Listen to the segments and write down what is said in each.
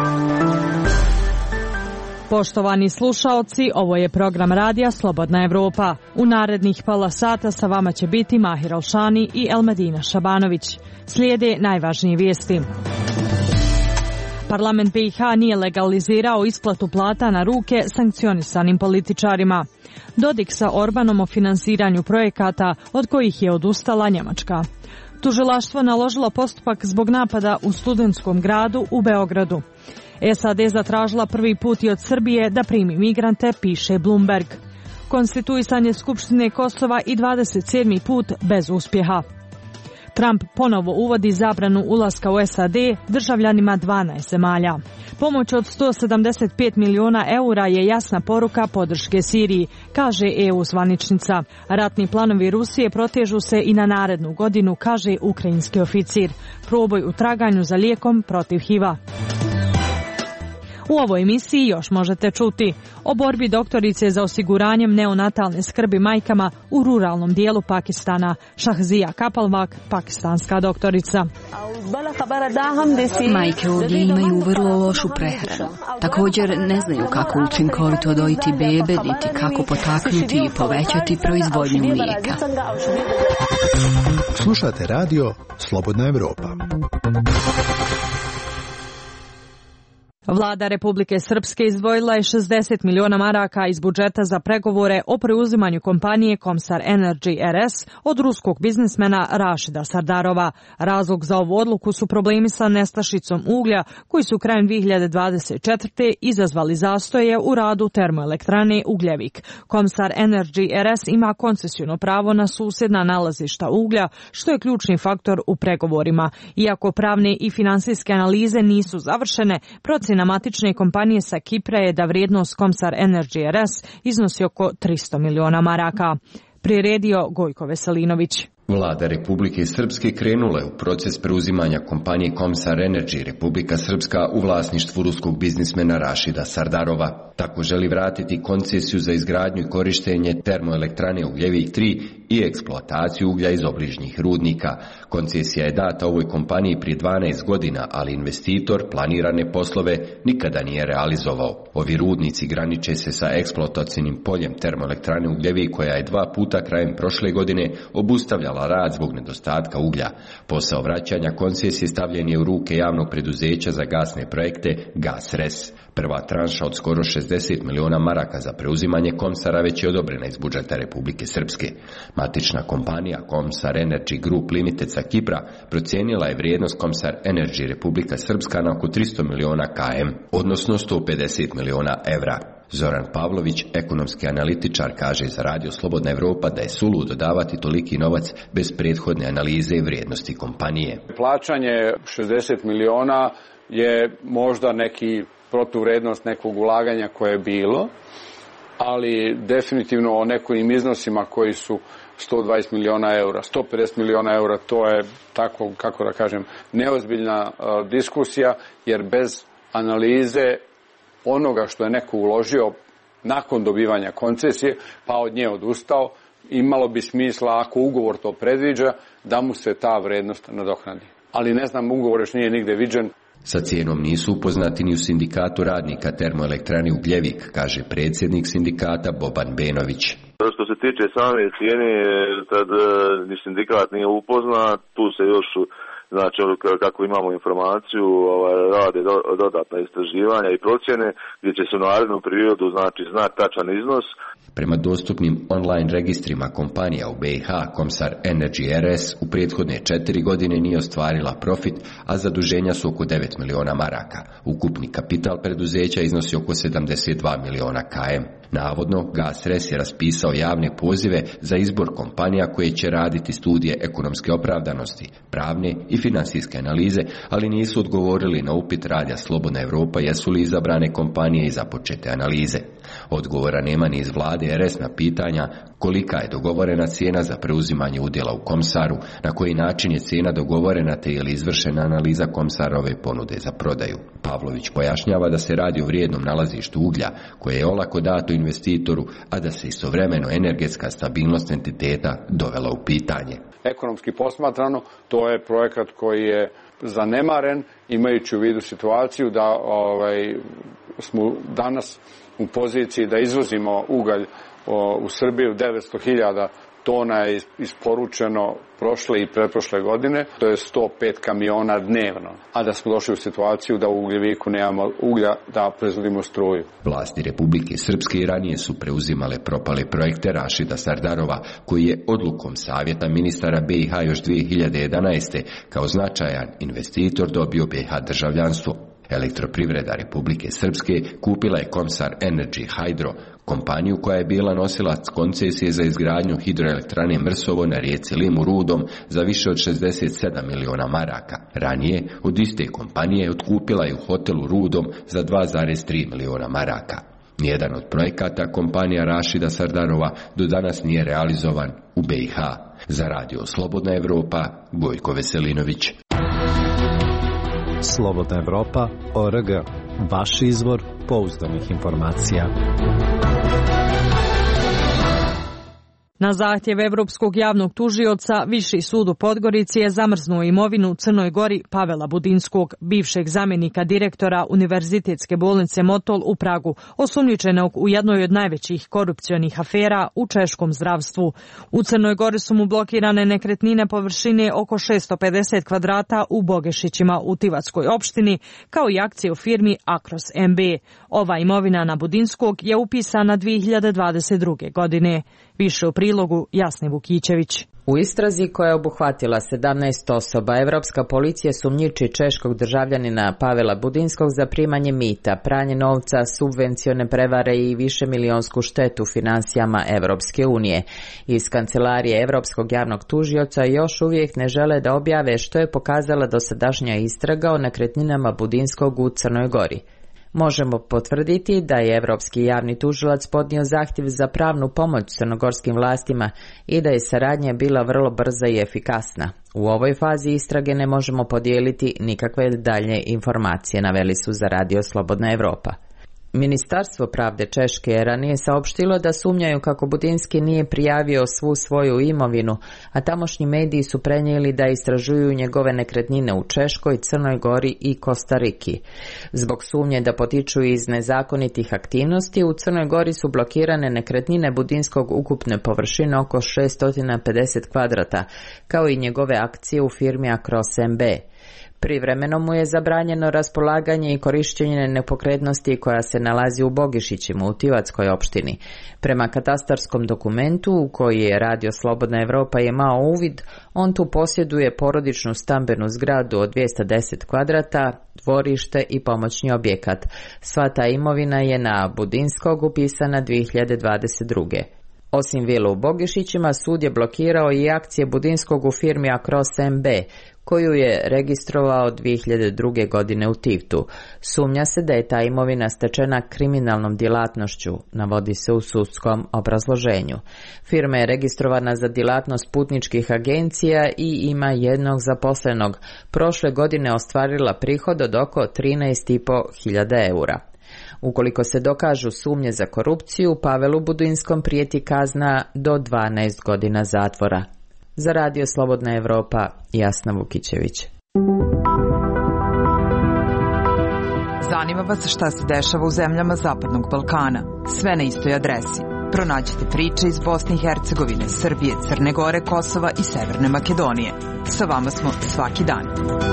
Poštovani slušaoci, ovo je program radija Slobodna Evropa. U narednih pola sata sa vama će biti Mahir Alšani i Elmedina Šabanović. Slijede najvažnije vijesti. Parlament BiH nije legalizirao isplatu plata na ruke sankcionisanim političarima. Dodik sa Orbanom o finansiranju projekata od kojih je odustala Njemačka. Tužilaštvo naložilo postupak zbog napada u studentskom gradu u Beogradu. SAD zatražila prvi put i od Srbije da primi migrante, piše Bloomberg. Konstituisanje Skupštine Kosova i 27. put bez uspjeha. Trump ponovo uvodi zabranu ulaska u SAD državljanima 12 zemalja. Pomoć od 175 miliona eura je jasna poruka podrške Siriji, kaže EU zvaničnica. Ratni planovi Rusije protežu se i na narednu godinu, kaže ukrajinski oficir. Proboj u traganju za lijekom protiv HIV-a. U ovoj emisiji još možete čuti o borbi doktorice za osiguranjem neonatalne skrbi majkama u ruralnom dijelu Pakistana. Shahzia Kapalvak, pakistanska doktorica. Majke ovdje imaju vrlo lošu prehranu. Također ne znaju kako učinkovito dojiti bebe, niti kako potaknuti i povećati proizvodnju mlijeka. Slušate radio Slobodna Evropa. Vlada Republike Srpske izdvojila je 60 miliona maraka iz budžeta za pregovore o preuzimanju kompanije Komsar Energy RS od ruskog biznismena Rašida Sardarova. Razlog za ovu odluku su problemi sa nestašicom uglja koji su krajem 2024. izazvali zastoje u radu termoelektrane Ugljevik. Komsar Energy RS ima koncesijno pravo na susjedna nalazišta uglja, što je ključni faktor u pregovorima. Iako pravne i finansijske analize nisu završene, procjena matične kompanije sa Kipra je da vrijednost Komsar Energy RS iznosi oko 300 miliona maraka. Priredio Gojko Veselinović. Vlada Republike Srpske krenula je u proces preuzimanja kompanije Komsar Energy Republika Srpska u vlasništvu ruskog biznismena Rašida Sardarova. Tako želi vratiti koncesiju za izgradnju i korištenje termoelektrane Ugljevik 3 i eksploataciju uglja iz obližnjih rudnika. Koncesija je data ovoj kompaniji prije 12 godina, ali investitor planirane poslove nikada nije realizovao. Ovi rudnici graniče se sa eksploatacijnim poljem termoelektrane Ugljevik koja je 2 puta krajem prošle godine obustavljala rad zbog nedostatka uglja. Posao vraćanja koncesije stavljen je u ruke javnog preduzeća za gasne projekte GasRes. Prva tranša od skoro 60 miliona maraka za preuzimanje Komsara već je odobrena iz budžeta Republike Srpske. Matična kompanija Komsar Energy Group Limited sa Kipra procijenila je vrijednost Komsar Energy Republika Srpska na oko 300 miliona km, odnosno 150 miliona evra. Zoran Pavlović, ekonomski analitičar, kaže za Radio Slobodna Evropa da je suludo davati toliki novac bez prethodne analize i vrijednosti kompanije. Plaćanje 60 miliona je možda neki protuvrednost nekog ulaganja koje je bilo, ali definitivno o nekim iznosima koji su 120 miliona eura, 150 miliona eura, to je tako, kako da kažem, neozbiljna diskusija, jer bez analize onoga što je neko uložio nakon dobivanja koncesije, pa od nje odustao, imalo bi smisla, ako ugovor to predviđa, da mu se ta vrednost nadoknadi. Ali ne znam, ugovor još nije nigde viđen. Sa cijenom nisu upoznati ni u sindikatu radnika termoelektrani Ugljevik, kaže predsjednik sindikata Boban Benović. Što se tiče same cijene, tad ni sindikat nije upoznat, tu se još, znači kako imamo informaciju, rade dodatna istraživanja i procjene gdje će se u narednom periodu znati tačan iznos. Prema dostupnim online registrima kompanija u BiH, Komsar Energy RS u prethodne 4 godine nije ostvarila profit, a zaduženja su oko 9 miliona maraka. Ukupni kapital preduzeća iznosi oko 72 miliona km. Navodno, GasRes je raspisao javne pozive za izbor kompanija koje će raditi studije ekonomske opravdanosti, pravne i financijske analize, ali nisu odgovorili na upit Radija Slobodna Evropa jesu li izabrane kompanije i započete analize. Odgovora nema ni iz vlade RS na pitanja kolika je dogovorena cijena za preuzimanje udjela u Komsaru, na koji način je cijena dogovorena te je li izvršena analiza Komsarove ponude za prodaju. Pavlović pojašnjava da se radi o vrijednom nalazištu uglja koje je olako dato investitoru, a da se istovremeno energetska stabilnost entiteta dovela u pitanje. Ekonomski posmatrano, to je projekat koji je zanemaren, imajući u vidu situaciju da smo danas u poziciji da izvozimo ugalj u Srbiju. 900.000 tona je isporučeno prošle i pretprošle godine, to je 105 kamiona dnevno, a da smo došli u situaciju da u Ugljeviku nemamo uglja da proizvodimo struju. Vlasti Republike Srpske i ranije su preuzimale propale projekte Rašida Sardarova, koji je odlukom Savjeta ministara BiH još 2011. kao značajan investitor dobio BiH državljanstvo. Elektroprivreda Republike Srpske kupila je Komsar Energy Hydro, kompaniju koja je bila nosilac koncesije za izgradnju hidroelektrane Mrsovo na rijeci Limu Rudom za više od 67 miliona maraka. Ranije od iste kompanije otkupila je u hotelu Rudom za 2,3 miliona maraka. Nijedan od projekata kompanija Rašida Sardarova do danas nije realizovan u BiH. Za Radio Slobodna Evropa, Gojko Veselinović. Slobodna Evropa.org, vaš izvor pouzdanih informacija. Na zahtjev Evropskog javnog tužioca, Viši sud u Podgorici je zamrznuo imovinu Crnoj Gori Pavela Budinskog, bivšeg zamjenika direktora Univerzitetske bolnice Motol u Pragu, osumnjičenog u jednoj od najvećih korupcionih afera u češkom zdravstvu. U Crnoj Gori su mu blokirane nekretnine površine oko 650 kvadrata u Bogešićima u Tivatskoj opštini, kao i akcije u firmi Akros MB. Ova imovina na Budinskog je upisana 2022. godine. Više u prilogu Jasne Vukićević. U istrazi koja je obuhvatila 17 osoba, Evropska policija sumnjiči češkog državljanina Pavela Budinskog za primanje mita, pranje novca, subvencione prevare i višemilijonsku štetu finansijama Evropske unije. Iz kancelarije Evropskog javnog tužioca još uvijek ne žele da objave što je pokazala dosadašnja istraga o nekretninama Budinskog u Crnoj Gori. Možemo potvrditi da je Evropski javni tužilac podnio zahtjev za pravnu pomoć crnogorskim vlastima i da je saradnja bila vrlo brza i efikasna. U ovoj fazi istrage ne možemo podijeliti nikakve dalje informacije, naveli su za Radio Slobodna Evropa. Ministarstvo pravde Češke je ranije saopštilo da sumnjaju kako Budinski nije prijavio svu svoju imovinu, a tamošnji mediji su prenijeli da istražuju njegove nekretnine u Češkoj, Crnoj Gori i Kostariki. Zbog sumnje da potiču iz nezakonitih aktivnosti, u Crnoj Gori su blokirane nekretnine Budinskog ukupne površine oko 650 kvadrata, kao i njegove akcije u firmi Akros MB. Privremeno mu je zabranjeno raspolaganje i korištenje nepokretnosti koja se nalazi u Bogišićima u Tivatskoj opštini. Prema katastarskom dokumentu u koji je Radio Slobodna Evropa imao uvid, on tu posjeduje porodičnu stambenu zgradu od 210 kvadrata, dvorište i pomoćni objekat. Sva ta imovina je na Budinskog upisana 2022. Osim vilu u Bogišićima, sud je blokirao i akcije Budinskog u firmi Akros MB, koju je registrovao 2002. godine u Tivtu. Sumnja se da je ta imovina stečena kriminalnom djelatnošću, navodi se u sudskom obrazloženju. Firma je registrovana za djelatnost putničkih agencija i ima jednog zaposlenog. Prošle godine ostvarila prihod od oko 13.500 eura. Ukoliko se dokažu sumnje za korupciju, Pavelu Budinskom prijeti kazna do 12 godina zatvora. Za Radio Slobodna Evropa, Jasna Vukićević. Zanima vas šta se dešava u zemljama Zapadnog Balkana? Sve na istoj adresi. Pronađite priče iz Bosne i Hercegovine, Srbije, Crne Gore, Kosova i Severne Makedonije. Sa vama smo svaki dan.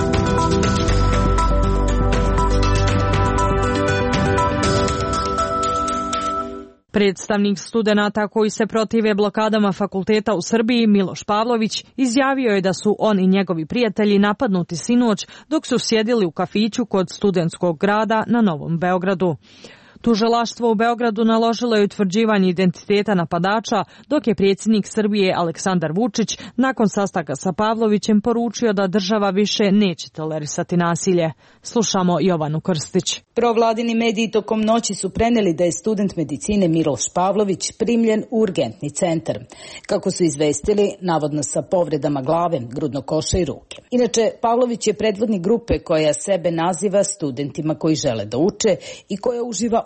Predstavnik studenata koji se protive blokadama fakulteta u Srbiji, Miloš Pavlović, izjavio je da su on i njegovi prijatelji napadnuti sinoć dok su sjedili u kafiću kod Studentskog grada na Novom Beogradu. Tužilaštvo u Beogradu naložilo je utvrđivanje identiteta napadača, dok je predsjednik Srbije Aleksandar Vučić nakon sastanka sa Pavlovićem poručio da država više neće tolerisati nasilje. Slušamo Jovanu Krstić. Provladini mediji tokom noći su prenijeli da je student medicine Miloš Pavlović primljen u urgentni centar. Kako su izvestili, navodno sa povredama glave, grudnog koša i ruke. Inače, Pavlović je predvodnik grupe koja sebe naziva studentima koji žele da uče i koja uživa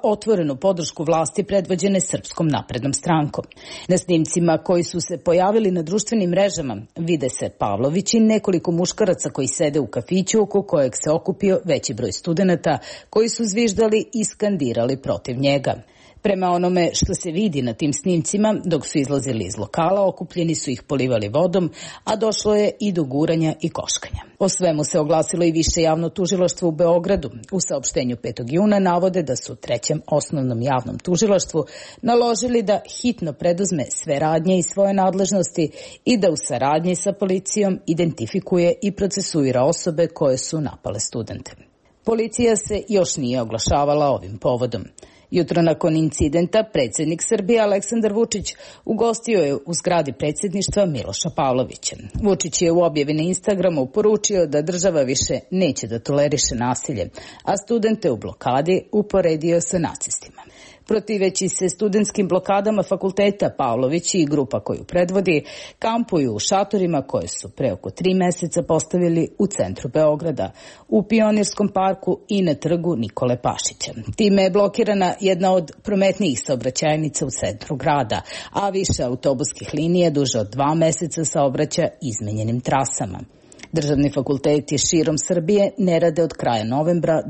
otvorenu podršku vlasti predvođene Srpskom naprednom strankom. Na snimcima koji su se pojavili na društvenim mrežama vide se Pavlović i nekoliko muškaraca koji sede u kafiću oko kojeg se okupio veći broj studenata koji su zviždali i skandirali protiv njega. Prema onome što se vidi na tim snimcima, dok su izlazili iz lokala, okupljeni su ih polivali vodom, a došlo je i do guranja i koškanja. O svemu se oglasilo i Više javno tužilaštvo u Beogradu. U saopštenju 5. juna navode da su Trećem osnovnom javnom tužilaštvu naložili da hitno preduzme sve radnje i svoje nadležnosti i da u saradnji sa policijom identifikuje i procesuira osobe koje su napale studente. Policija se još nije oglašavala ovim povodom. Jutro nakon incidenta predsjednik Srbije Aleksandar Vučić ugostio je u zgradi predsjedništva Miloša Pavlovića. Vučić je u objavi na Instagramu poručio da država više neće da toleriše nasilje, a studente u blokadi uporedio sa nacistima. Protiveći se studentskim blokadama fakulteta, Pavlović i grupa koju predvodi kampuju u šatorima koje su pre oko 3 meseca postavili u centru Beograda, u Pionirskom parku i na trgu Nikole Pašića. Time je blokirana jedna od prometnijih saobraćajnica u centru grada, a više autobuskih linija duže od 2 meseca saobraća izmenjenim trasama. Državni fakulteti širom Srbije ne rade od kraja novembra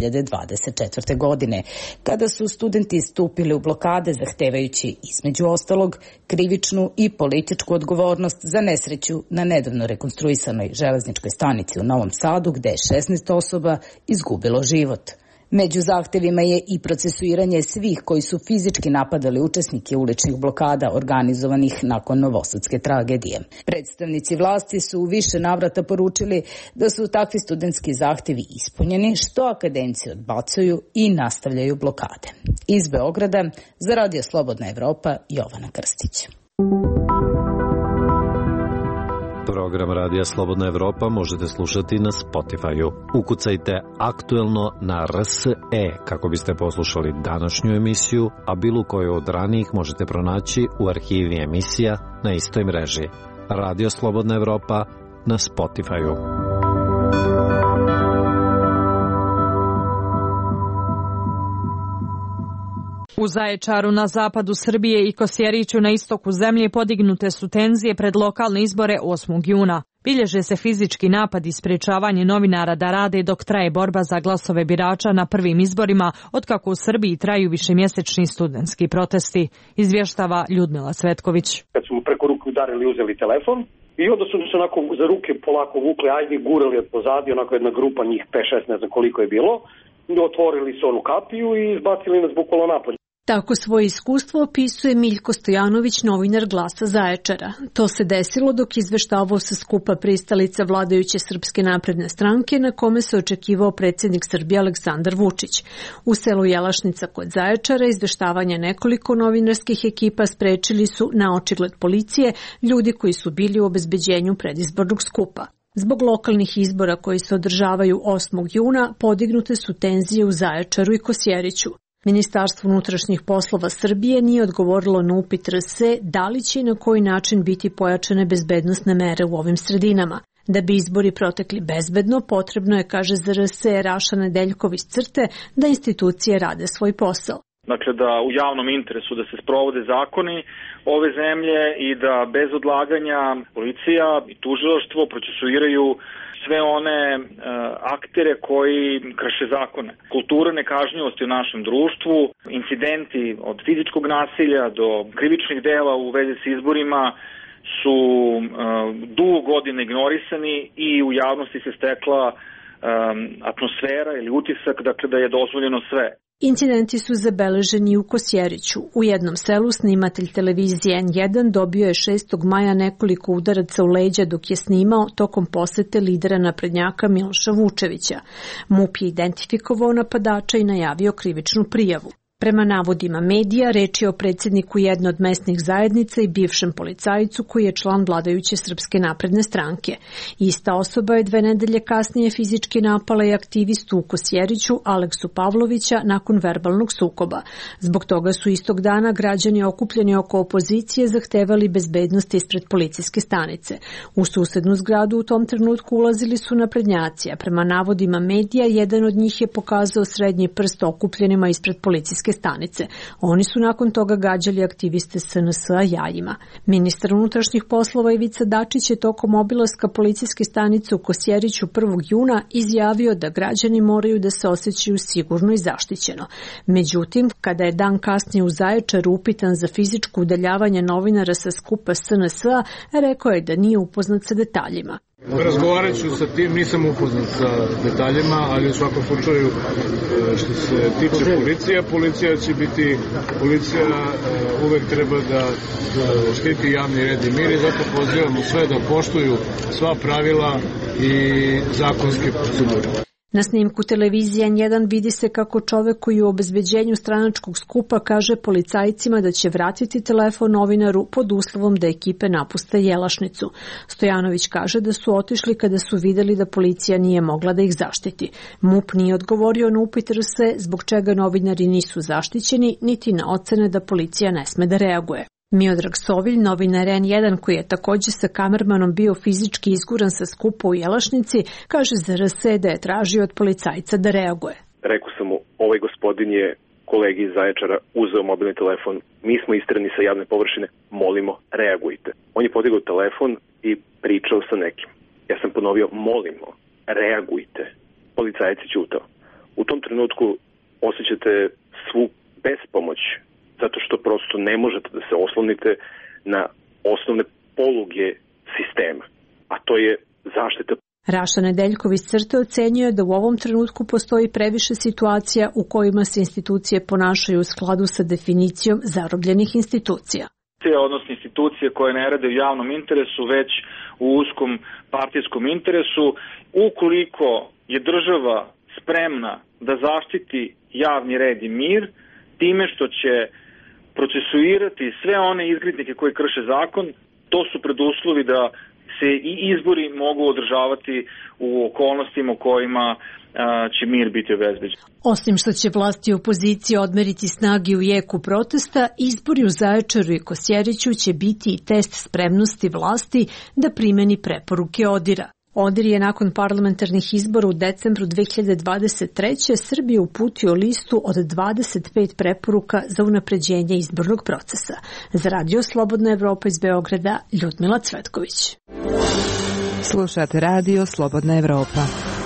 2024. godine, kada su studenti stupili u blokade zahtevajući, između ostalog, krivičnu i političku odgovornost za nesreću na nedavno rekonstruisanoj železničkoj stanici u Novom Sadu, gde je 16 osoba izgubilo život. Među zahtevima je i procesuiranje svih koji su fizički napadali učesnike uličnih blokada organizovanih nakon novosadske tragedije. Predstavnici vlasti su u više navrata poručili da su takvi studentski zahtevi ispunjeni, što akademci odbacuju i nastavljaju blokade. Iz Beograda za Radio Slobodna Evropa, Jovana Krstić. Program Radija Slobodna Evropa možete slušati na Spotify-u. Ukucajte aktuelno na RSE kako biste poslušali današnju emisiju, a bilo koju od ranijih možete pronaći u arhivi emisija na istoj mreži. Radio Slobodna Evropa na Spotify-u. U Zaječaru na zapadu Srbije i Kosjeriću na istoku zemlje podignute su tenzije pred lokalne izbore 8. juna. Bilježe se fizički napad i sprečavanje novinara da rade dok traje borba za glasove birača na prvim izborima, otkako u Srbiji traju višemjesečni studentski protesti, izvještava Ljudmila Cvetković. Kad su mu preko ruke udarili, uzeli telefon i onda su se onako za ruke polako vukli, ajde, gurali od pozadi, onako jedna grupa njih 5-6, ne znam koliko je bilo, otvorili su onu kapiju i izbacili nas bukvalno napolje. Tako svoje iskustvo opisuje Miljko Stojanović, novinar Glasa Zaječara. To se desilo dok izveštavao sa skupa pristalica vladajuće Srpske napredne stranke na kome se očekivao predsjednik Srbije Aleksandar Vučić. U selu Jelašnica kod Zaječara izveštavanje nekoliko novinarskih ekipa sprečili su na očigled policije ljudi koji su bili u obezbeđenju predizbornog skupa. Zbog lokalnih izbora koji se održavaju 8. juna podignute su tenzije u Zaječaru i Kosjeriću. Ministarstvo unutrašnjih poslova Srbije nije odgovorilo na upit RSE da li će i na koji način biti pojačane bezbednosne mere u ovim sredinama. Da bi izbori protekli bezbedno, potrebno je, kaže za RSE Raša Nedeljkov iz CRTE, da institucije rade svoj posao. Dakle, da u javnom interesu da se sprovode zakoni ove zemlje i da bez odlaganja policija i tužilaštvo procesuiraju sve one aktere koji krše zakone. Kultura nekažnjivosti u našem društvu, incidenti od fizičkog nasilja do krivičnih dela u vezi s izborima su dugo godina ignorisani i u javnosti se stekla atmosfera ili utisak, dakle, da je dozvoljeno sve. Incidenti su zabeleženi u Kosjeriću. U jednom selu snimatelj televizije N1 dobio je 6. maja nekoliko udaraca u leđa dok je snimao tokom posete lidera naprednjaka Miloša Vučevića. MUP je identifikovao napadača i najavio krivičnu prijavu. Prema navodima medija, reč je o predsjedniku jedne od mesnih zajednica i bivšem policajcu koji je član vladajuće Srpske napredne stranke. Ista osoba je 2 nedelje kasnije fizički napala i aktivistu u Kosjeriću Aleksu Pavlovića nakon verbalnog sukoba. Zbog toga su istog dana građani okupljeni oko opozicije zahtevali bezbednost ispred policijske stanice. U susednu zgradu u tom trenutku ulazili su naprednjaci, a prema navodima medija jedan od njih je pokazao srednji prst okupljenima ispred policijske stanice. Oni su nakon toga gađali aktiviste SNS-a jajima. Ministar unutrašnjih poslova Ivica Dačić je tokom obilaska policijske stanice u Kosjeriću 1. juna izjavio da građani moraju da se osjećaju sigurno i zaštićeno. Međutim, kada je dan kasnije u Zaječaru upitan za fizičko udaljavanje novinara sa skupa SNS-a, rekao je da nije upoznat sa detaljima. Razgovarat ću sa tim, nisam upoznat sa detaljima, ali u svakom slučaju što se tiče policija će biti, policija uvek treba da štiti javni red i mir i zato pozivamo sve da poštuju sva pravila i zakonske procedure. Na snimku televizije N1 vidi se kako čovek koji u obezbeđenju stranačkog skupa kaže policajcima da će vratiti telefon novinaru pod uslovom da ekipe napuste Jelašnicu. Stojanović kaže da su otišli kada su videli da policija nije mogla da ih zaštiti. MUP nije odgovorio na upit RS zbog čega novinari nisu zaštićeni, niti na ocene da policija ne sme da reaguje. Miodrag Sovilj, novinar N1 koji je takođe sa kamermanom bio fizički izguran sa skupa u Jelašnici, kaže za RS da je tražio od policajca da reaguje. Rekao sam mu, ovaj gospodin je kolegi iz Zaječara uzeo mobilni telefon, mi smo istrani sa javne površine, molimo, reagujte. On je podigao telefon i pričao sa nekim. Ja sam ponovio, molimo, reagujte. Policajac je ćutao. U tom trenutku osjećate svu bespomoć, zato što prosto ne možete da se oslonite na osnovne poluge sistema, a to je zaštita. Raša Nedeljkov iz CRTE ocenjuje da u ovom trenutku postoji previše situacija u kojima se institucije ponašaju u skladu sa definicijom zarobljenih institucija. Odnosno institucije koje ne rade u javnom interesu, već u uskom partijskom interesu, ukoliko je država spremna da zaštiti javni red i mir, time što će procesuirati sve one izgrednike koji krše zakon, to su preduslovi da se i izbori mogu održavati u okolnostima u kojima će mir biti obezbeđen. Osim što će vlasti i opozicija odmeriti snagi u jeku protesta, izbori u Zaječaru i Kosjeriću će biti i test spremnosti vlasti da primeni preporuke ODIR-a. ODIR je nakon parlamentarnih izbora u decembru 2023. Srbije uputio listu od 25 preporuka za unapređenje izbornog procesa. Za Radio Slobodna Evropa iz Beograda, Ljudmila Cvetković. Slušate Radio Slobodna Evropa.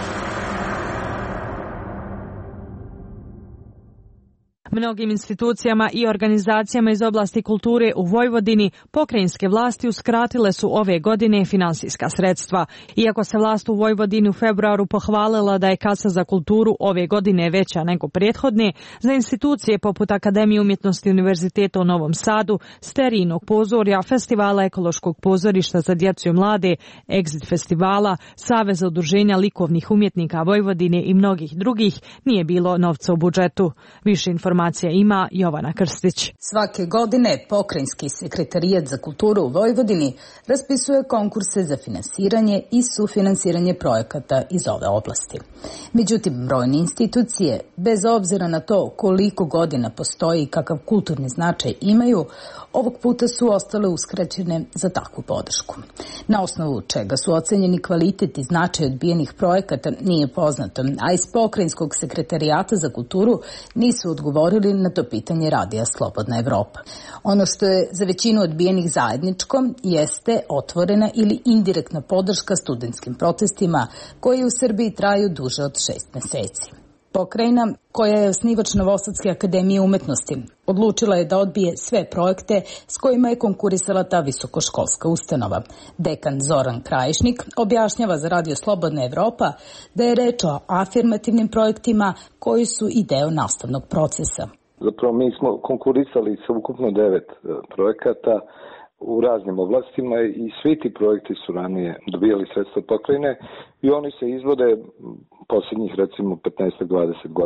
Mnogim institucijama i organizacijama iz oblasti kulture u Vojvodini pokrajinske vlasti uskratile su ove godine finansijska sredstva. Iako se vlast u Vojvodini u februaru pohvalila da je kasa za kulturu ove godine veća nego prethodne, za institucije poput Akademije umjetnosti Univerziteta u Novom Sadu, Sterijnog pozorja, Festivala ekološkog pozorišta za djecu i mlade, Exit festivala, Saveza udruženja likovnih umjetnika Vojvodine i mnogih drugih, nije bilo novca u budžetu. Više informacija ima Jovana Krstić. Svake godine Pokrajinski sekretarijat za kulturu u Vojvodini raspisuje konkurse za finansiranje i sufinansiranje projekata iz ove oblasti. Međutim, brojne institucije, bez obzira na to koliko godina postoji i kakav kulturni značaj imaju, ovog puta su ostale uskraćene za takvu podršku. Na osnovu čega su ocenjeni kvalitet i značaj odbijenih projekata nije poznato, a iz Pokrajinskog sekretarijata za kulturu nisu odgovorili na to pitanje Radija Slobodna Evropa. Ono što je za većinu odbijenih zajedničko jeste otvorena ili indirektna podrška studentskim protestima koji u Srbiji traju duže od 6 meseci. Pokrajina, koja je osnivač Novosadske akademije umetnosti, odlučila je da odbije sve projekte s kojima je konkurisala ta visokoškolska ustanova. Dekan Zoran Krajišnik objašnjava za Radio Slobodna Evropa da je reč o afirmativnim projektima koji su i deo nastavnog procesa. Zapravo mi smo konkurisali sa ukupno 9 projekata u raznim oblastima i svi ti projekti su ranije dobijali sredstva pokrajine i oni se izvode posljednjih recimo 15-20 godina.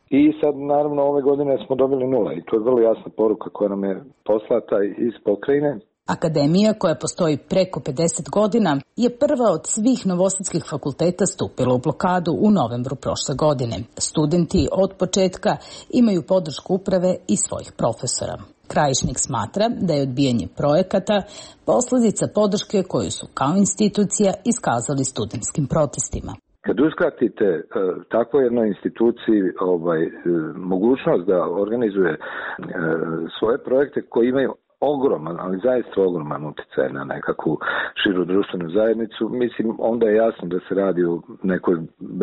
I sad naravno ove godine smo dobili 0 i to je vrlo jasna poruka koja nam je poslata iz pokrajine. Akademija, koja postoji preko 50 godina, je prva od svih novosadskih fakulteta stupila u blokadu u novembru prošle godine. Studenti od početka imaju podršku uprave i svojih profesora. Krajišnik smatra da je odbijanje projekata posljedica podrške koju su kao institucija iskazali studentskim protestima. Kad uskratite takvoj jednoj instituciji mogućnost da organizuje svoje projekte koji imaju ogroman, ali zaista ogroman utjecaj na nekakvu širu društvenu zajednicu, mislim, onda je jasno da se radi o nekoj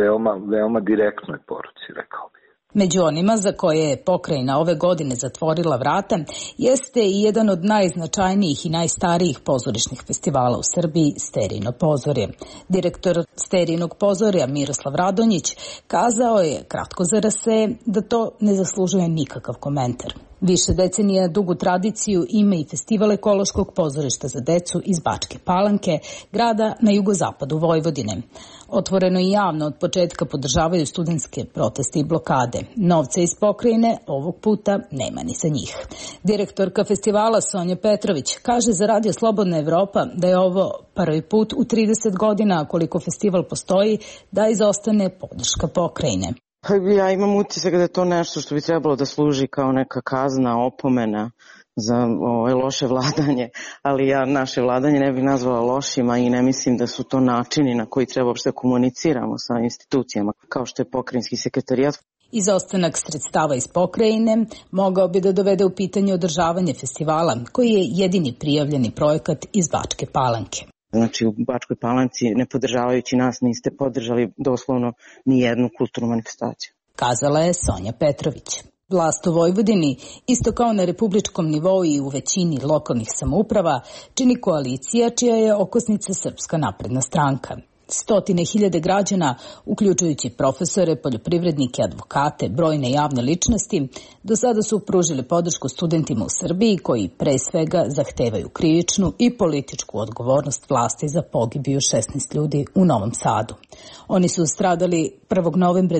veoma direktnoj poruci, rekao bih. Među onima za koje je pokrajina ove godine zatvorila vrata jeste i jedan od najznačajnijih i najstarijih pozorišnih festivala u Srbiji, Sterijino pozorje. Direktor Sterijinog pozorja Miroslav Radonjić kazao je kratko za RSE da to ne zaslužuje nikakav komentar. Više decenija dugu tradiciju ima i Festival ekološkog pozorišta za decu iz Bačke Palanke, grada na jugozapadu Vojvodine. Otvoreno i javno od početka podržavaju studentske proteste i blokade. Novca iz pokrajine ovog puta nema ni za njih. Direktorka festivala Sonja Petrović kaže za Radio Slobodna Evropa da je ovo prvi put u 30 godina koliko festival postoji da izostane podrška pokrajine. Ja imam utisak da je to nešto što bi trebalo da služi kao neka kazna, opomena za loše vladanje, ali ja naše vladanje ne bih nazvala lošima i ne mislim da su to načini na koji treba uopšte komuniciramo sa institucijama, kao što je pokrajinski sekretarijat. Izostanak sredstava iz pokrajine mogao bi da dovede u pitanje održavanje festivala, koji je jedini prijavljeni projekat iz Bačke Palanke. Znači u Bačkoj Palanci, ne podržavajući nas, niste podržali doslovno ni jednu kulturnu manifestaciju. Kazala je Sonja Petrović. Vlast u Vojvodini, isto kao na republičkom nivou i u većini lokalnih samouprava, čini koalicija čija je okosnica Srpska napredna stranka. 100.000 građana, uključujući profesore, poljoprivrednike, advokate, brojne javne ličnosti, do sada su pružili podršku studentima u Srbiji koji pre svega zahtevaju krivičnu i političku odgovornost vlasti za pogibiju 16 ljudi u Novom Sadu. Oni su stradali 1. novembra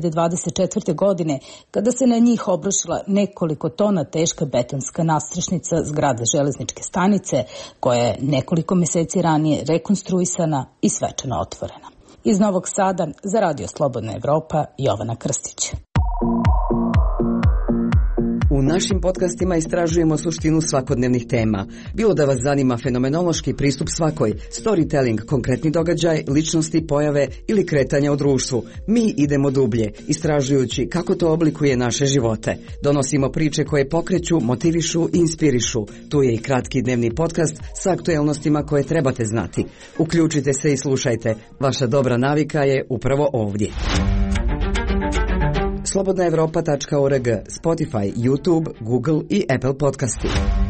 2024. godine kada se na njih obrušila nekoliko tona teška betonska nadstrešnica zgrade železničke stanice koja je nekoliko meseci ranije rekonstruisana i svečano otvorena. Iz Novog Sada za Radio Slobodna Evropa, Jovana Krstić. U našim podcastima istražujemo suštinu svakodnevnih tema. Bilo da vas zanima fenomenološki pristup svakoj, storytelling, konkretni događaj, ličnosti, pojave ili kretanja u društvu. Mi idemo dublje, istražujući kako to oblikuje naše živote. Donosimo priče koje pokreću, motivišu i inspirišu. Tu je i kratki dnevni podcast sa aktuelnostima koje trebate znati. Uključite se i slušajte. Vaša dobra navika je upravo ovdje. slobodnaevropa.org, Spotify, YouTube, Google i Apple podcasti.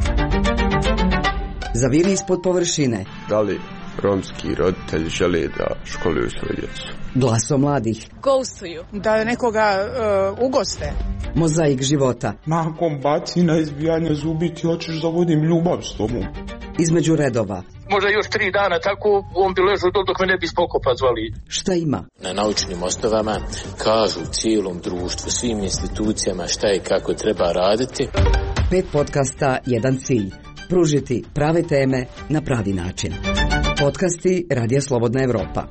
Zaviri ispod površine. Da li romski roditelji žele da školuju svoju djecu? Glaso mladih. Ghostuju. Da nekoga ugoste. Mozaik života. Nakon baci na izbijanje zubi ti hoćeš da vodim ljubav s tobom. Između redova. Možda još 3 dana tako on bi ležao dok me ne bi spokopa zvali. Šta ima? Na naučnim osnovama kažu cijelom društvu, svim institucijama šta i kako treba raditi. 5 podcasta, jedan cilj. Pružiti prave teme na pravi način. Podcasti Radija Slobodna Evropa.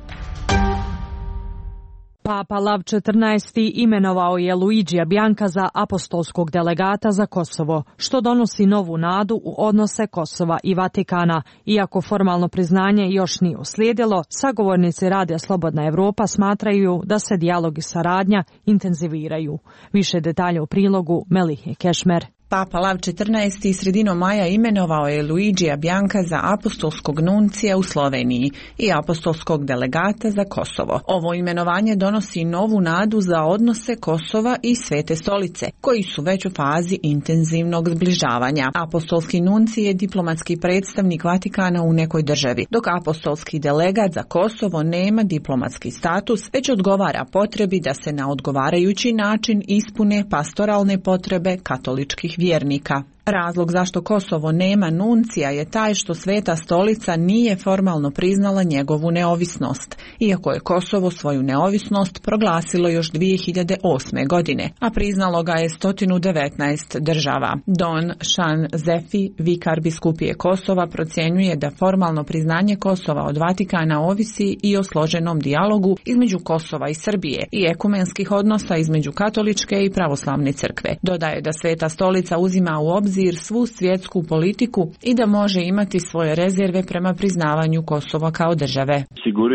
Papa Lav XIV imenovao je Luigija Bianca za apostolskog delegata za Kosovo, što donosi novu nadu u odnose Kosova i Vatikana. Iako formalno priznanje još nije uslijedilo, sagovornici Radija Slobodna Evropa smatraju da se dijalog i saradnja intenziviraju. Više detalja u prilogu Melihe Kešmer. Papa Lav XIV. Sredinom maja imenovao je Luigija Bianca za apostolskog nuncija u Sloveniji i apostolskog delegata za Kosovo. Ovo imenovanje donosi novu nadu za odnose Kosova i Svete stolice, koji su već u fazi intenzivnog zbližavanja. Apostolski nunci je diplomatski predstavnik Vatikana u nekoj državi, dok apostolski delegat za Kosovo nema diplomatski status, već odgovara potrebi da se na odgovarajući način ispune pastoralne potrebe katoličkih vjernika. Razlog zašto Kosovo nema nuncija je taj što Sveta stolica nije formalno priznala njegovu neovisnost, iako je Kosovo svoju neovisnost proglasilo još 2008. godine, a priznalo ga je 119 država. Don Shan Zefi, vikar biskupije Kosova, procjenjuje da formalno priznanje Kosova od Vatikana ovisi i o složenom dijalogu između Kosova i Srbije i ekumenskih odnosa između katoličke i pravoslavne crkve. Dodaje da Sveta stolica uzima u obzir svu svjetsku politiku i da može imati svoje rezerve prema priznavanju Kosova kao države.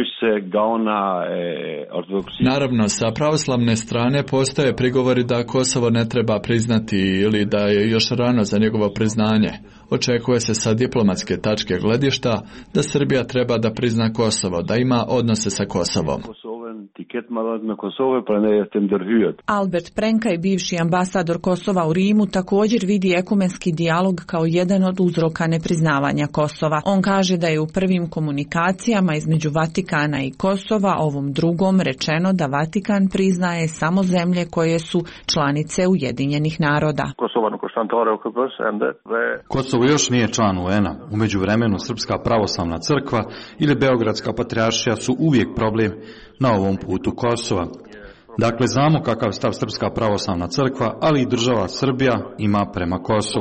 Naravno, sa pravoslavne strane postoje prigovori da Kosovo ne treba priznati ili da je još rano za njegovo priznanje. Očekuje se sa diplomatske tačke gledišta da Srbija treba da prizna Kosovo, da ima odnose sa Kosovom. Albert Prenkaj, bivši ambasador Kosova u Rimu, također vidi ekumenski dijalog kao jedan od uzroka nepriznavanja Kosova. On kaže da je u prvim komunikacijama između Vatikana i Kosova ovom drugom rečeno da Vatikan priznaje samo zemlje koje su članice Ujedinjenih naroda. Kosovo još nije član UN-a. U međuvremenu Srpska pravoslavna crkva ili Beogradska patrijaršija su uvijek problem na ovom putu Kosova. Dakle, znamo kakav stav Srpska pravoslavna crkva, ali i država Srbija ima prema Kosovu.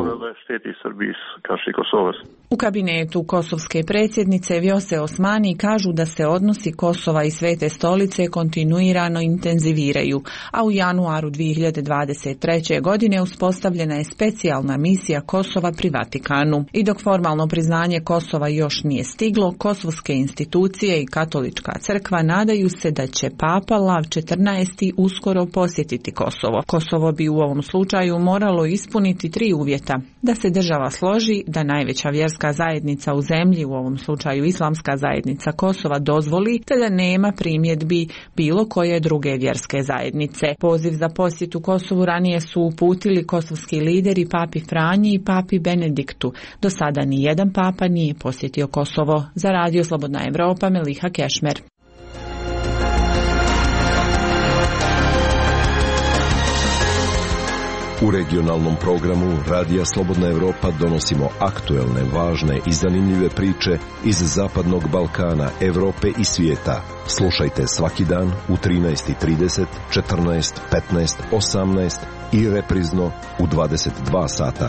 U kabinetu kosovske predsjednice Vjose Osmani kažu da se odnosi Kosova i Svete stolice kontinuirano intenziviraju, a u januaru 2023. godine uspostavljena je specijalna misija Kosova pri Vatikanu. I dok formalno priznanje Kosova još nije stiglo, kosovske institucije i katolička crkva nadaju se da će Papa Lav XIV uskoro posjetiti Kosovo. Kosovo bi u ovom slučaju moralo ispuniti 3 uvjeta: da se država složi, da najveća vjerska zajednica u zemlji, u ovom slučaju Islamska zajednica Kosova, dozvoli, te da nema primjedbi bilo koje druge vjerske zajednice. Poziv za posjetu Kosovu ranije su uputili kosovski lideri Papi Franji i Papi Benediktu. Do sada ni jedan papa nije posjetio Kosovo. Za Radio Slobodna Evropa, Meliha Kešmer. U regionalnom programu Radija Slobodna Evropa donosimo aktuelne, važne i zanimljive priče iz Zapadnog Balkana, Evrope i svijeta. Slušajte svaki dan u 13:30, 14, 15, 18 i reprizno u 22 sata.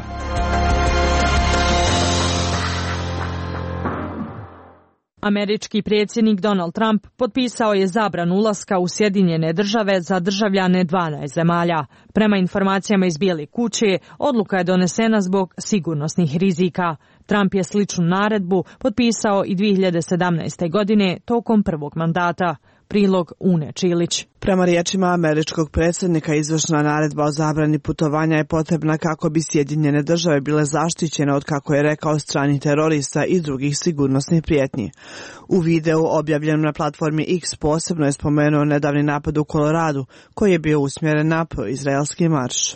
Američki predsjednik Donald Trump potpisao je zabranu ulaska u Sjedinjene države za državljane 12 zemalja. Prema informacijama iz Bijele kuće, odluka je donesena zbog sigurnosnih rizika. Trump je sličnu naredbu potpisao i 2017. godine tokom prvog mandata. Prilog Une Čilić. Prema riječima američkog predsjednika, izvršna naredba o zabrani putovanja je potrebna kako bi Sjedinjene države bile zaštićene od, kako je rekao, stranih terorista i drugih sigurnosnih prijetnji. U videu objavljenom na platformi X posebno je spomenuo nedavni napad u Koloradu, koji je bio usmjeren na pro-izraelski marš.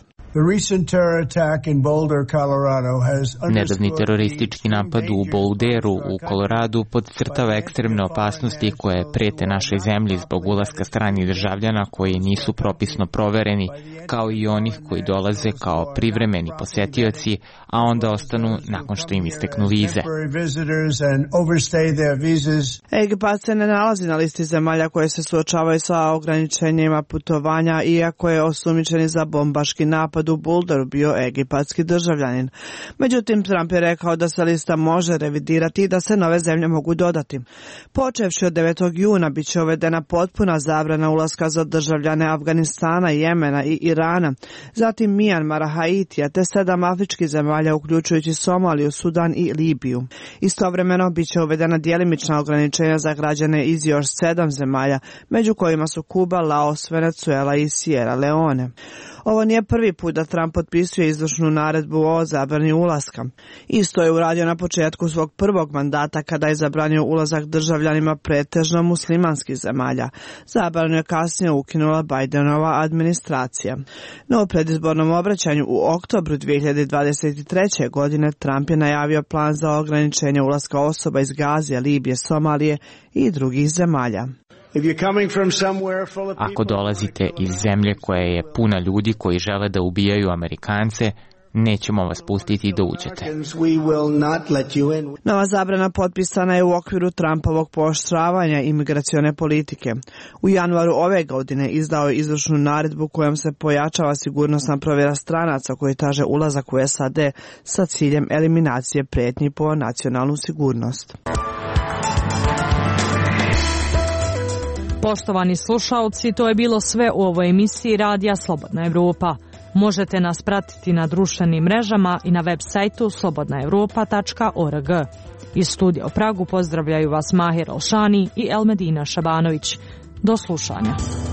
Nedavni teroristički napad u Boulderu u Koloradu podcrtava ekstremne opasnosti koje prete našoj zemlji zbog ulaska stranih državljana koji nisu propisno provereni, kao i onih koji dolaze kao privremeni posjetioci, a onda ostanu nakon što im isteknu vize. Egipat se ne nalazi na listi zemalja koje se suočavaju sa ograničenjima putovanja, iako je osumnjičeni za bombaški napad u Boulderu bio egipatski državljanin. Međutim, Trump je rekao da se lista može revidirati i da se nove zemlje mogu dodati. Počevši od 9. juna bit će uvedena potpuna zabrana ulaska za državljane Afganistana, Jemena i Irana, zatim Mijanmara, Haitija te 7 afričkih zemalja uključujući Somaliju, Sudan i Libiju. Istovremeno bit će uvedena djelimična ograničenja za građane iz još 7 zemalja, među kojima su Kuba, Laos, Venezuela i Sierra Leone. Ovo nije prvi put da Trump potpisuje izvršnu naredbu o zabrani ulaska. Isto je uradio na početku svog prvog mandata kada je zabranio ulazak državljanima pretežno muslimanskih zemalja. Zabranu je kasnije ukinula Bidenova administracija. No u predizbornom obraćanju u oktobru 2023. godine Trump je najavio plan za ograničenje ulaska osoba iz Gazije, Libije, Somalije i drugih zemalja. Ako dolazite iz zemlje koja je puna ljudi koji žele da ubijaju Amerikance, nećemo vas pustiti da uđete. Nova zabrana potpisana je u okviru Trumpovog pooštravanja imigracione politike. U januaru ove godine izdao je izvršnu naredbu kojom se pojačava sigurnosna provjera stranaca koji traže ulazak u SAD sa ciljem eliminacije pretnji po nacionalnu sigurnost. Poštovani slušalci, to je bilo sve u ovoj emisiji Radija Slobodna Evropa. Možete nas pratiti na društvenim mrežama i na web sajtu slobodnaevropa.org. Iz studija u Pragu pozdravljaju vas Mahir Alšani i Elmedina Šabanović. Do slušanja.